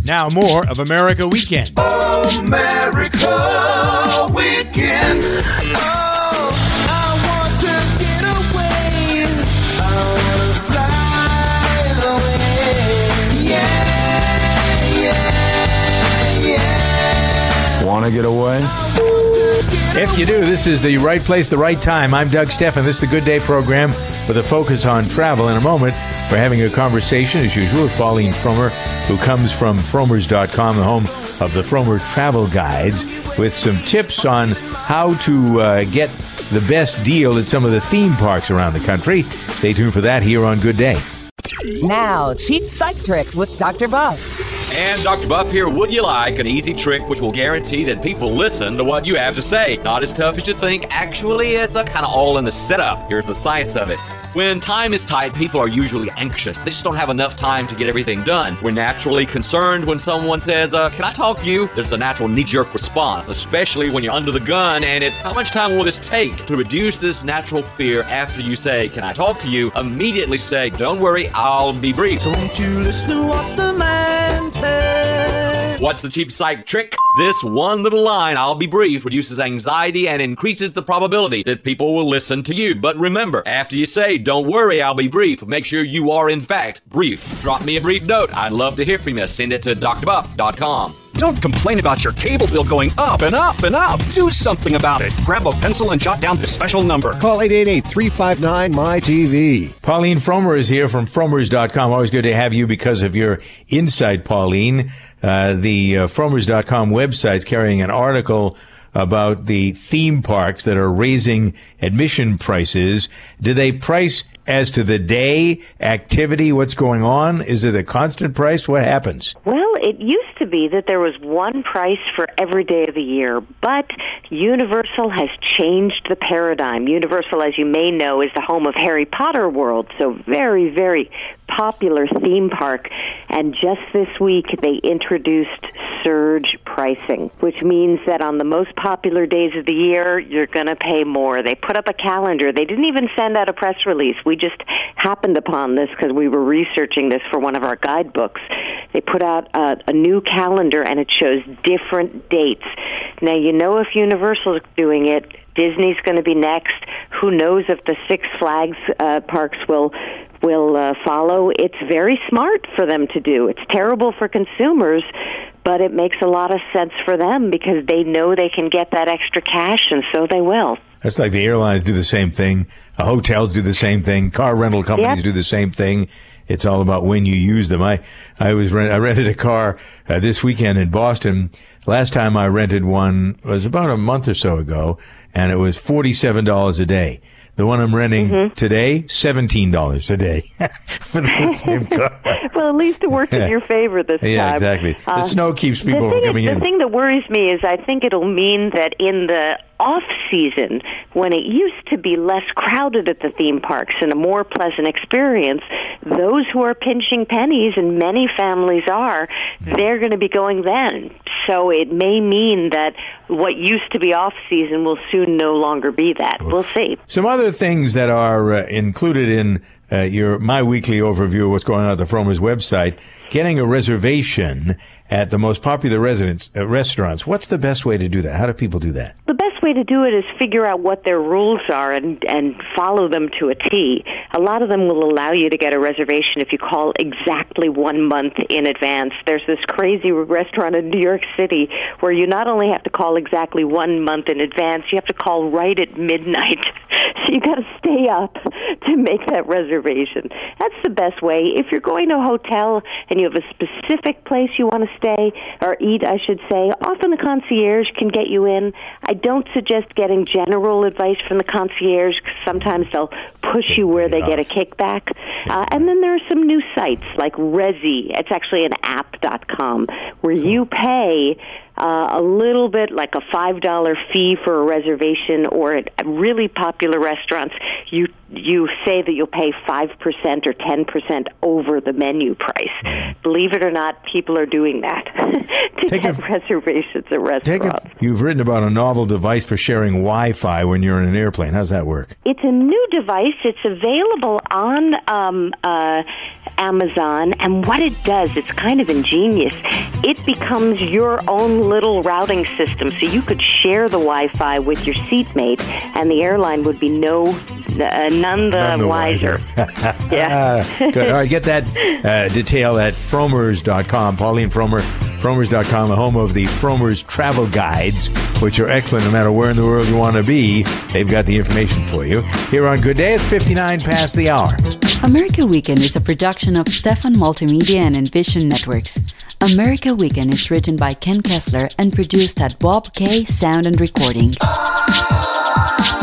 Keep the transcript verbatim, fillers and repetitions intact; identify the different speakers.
Speaker 1: Now more of America Weekend.
Speaker 2: America Weekend. Oh, I want to get away. I want to fly away. Yeah, yeah, yeah.
Speaker 3: Want to get away?
Speaker 1: If you do, this is the right place, the right time. I'm Doug Steffen. This is the Good Day program with a focus on travel. In a moment, we're having a conversation, as usual, with Pauline Frommer, who comes from Frommers dot com, the home of the Frommer Travel Guides, with some tips on how to uh, get the best deal at some of the theme parks around the country. Stay tuned for that here on Good Day.
Speaker 4: Now, cheap psych tricks with Doctor Buff.
Speaker 5: And Doctor Buff here, would you like an easy trick which will guarantee that people listen to what you have to say? Not as tough as you think. Actually, it's a kind of all in the setup. Here's the science of it. When time is tight, people are usually anxious. They just don't have enough time to get everything done. We're naturally concerned when someone says, uh, can I talk to you? There's a natural knee-jerk response, especially when you're under the gun, and it's how much time will this take? To reduce this natural fear after you say, can I talk to you? Immediately say, don't worry, I'll be brief.
Speaker 2: Don't you listen to what the man said.
Speaker 5: What's the cheap psych trick? This one little line, I'll be brief, reduces anxiety and increases the probability that people will listen to you. But remember, after you say, don't worry, I'll be brief, make sure you are in fact brief. Drop me a brief note. I'd love to hear from you. Send it to D R buff dot com.
Speaker 6: Don't complain about your cable bill going up and up and up. Do something about it. Grab a pencil and jot down this special number.
Speaker 7: Call eight eight eight, three five nine, M Y T V.
Speaker 1: Pauline Frommer is here from Frommers dot com. Always good to have you because of your insight, Pauline. Uh, the uh, Frommers dot com website is carrying an article about the theme parks that are raising admission prices. Do they price as to the day, activity, what's going on? Is it a constant price? What happens?
Speaker 8: Well, it used to be that there was one price for every day of the year, but Universal has changed the paradigm. Universal, as you may know, is the home of Harry Potter World, so very, very popular theme park. And just this week, they introduced surge pricing, which means that on the most popular days of the year, you're going to pay more. They put up a calendar. They didn't even send out a press release. We just happened upon this because we were researching this for one of our guidebooks. They put out a, a new calendar, and it shows different dates. Now, you know if Universal is doing it, Disney's going to be next. Who knows if the Six Flags uh, parks will will uh, follow. It's very smart for them to do. It's terrible for consumers, but it makes a lot of sense for them because they know they can get that extra cash, and so they will.
Speaker 1: That's like the airlines do the same thing. Uh, hotels do the same thing. Car rental companies yep. do the same thing. It's all about when you use them. I, I was rent, I rented a car uh, this weekend in Boston. Last time I rented one was about a month or so ago, and it was forty-seven dollars a day. The one I'm renting mm-hmm. today, seventeen dollars a day for the same car.
Speaker 8: Well, at least it worked in your favor this
Speaker 1: yeah,
Speaker 8: time.
Speaker 1: Yeah, exactly. The
Speaker 8: uh,
Speaker 1: snow keeps people from coming
Speaker 8: is,
Speaker 1: in.
Speaker 8: The thing that worries me is I think it'll mean that in the off-season, when it used to be less crowded at the theme parks and a more pleasant experience, those who are pinching pennies, and many families are, yeah. they're going to be going then. So it may mean that what used to be off-season will soon no longer be that. We'll see.
Speaker 1: Some other things that are uh, included in uh, your my weekly overview of what's going on at the Frommers website, getting a reservation at the most popular residents, uh, restaurants. What's the best way to do that? How do people do that?
Speaker 8: The best way to do it is figure out what their rules are and, and follow them to a T. A lot of them will allow you to get a reservation if you call exactly one month in advance. There's this crazy restaurant in New York City where you not only have to call exactly one month in advance, you have to call right at midnight. So you got to stay up to make that reservation. That's the best way. If you're going to a hotel and you have a specific place you want to stay, or eat, I should say, often the concierge can get you in. I don't suggest getting general advice from the concierge because sometimes they'll push you where they get a kickback. Uh, and then there are some new sites like Resy. It's actually an app dot com where you pay Uh, a little bit like a five dollar fee for a reservation, or at really popular restaurants, you you say that you'll pay five percent or ten percent over the menu price. Believe it or not, people are doing that to
Speaker 1: Take
Speaker 8: get
Speaker 1: a,
Speaker 8: reservations at restaurants.
Speaker 1: Take a, you've written about a novel device for sharing Wi-Fi when you're in an airplane. How's that work?
Speaker 8: It's a new device. It's available on um, uh, Amazon, and what it does, it's kind of ingenious. It becomes your own little routing system, so you could share the Wi-Fi with your seatmate, and the airline would be no, uh, none the,
Speaker 1: None the
Speaker 8: wiser.
Speaker 1: wiser.
Speaker 8: Yeah.
Speaker 1: Good. All right, get that uh, detail at fromers dot com. Pauline Fromer, fromers dot com, the home of the Fromers Travel Guides, which are excellent no matter where in the world you want to be. They've got the information for you. Here on Good Day, it's fifty-nine past the hour.
Speaker 3: America Weekend is a production of Stefan Multimedia and Envision Networks. America Weekend is written by Ken Kessler and produced at Bob K Sound and Recording.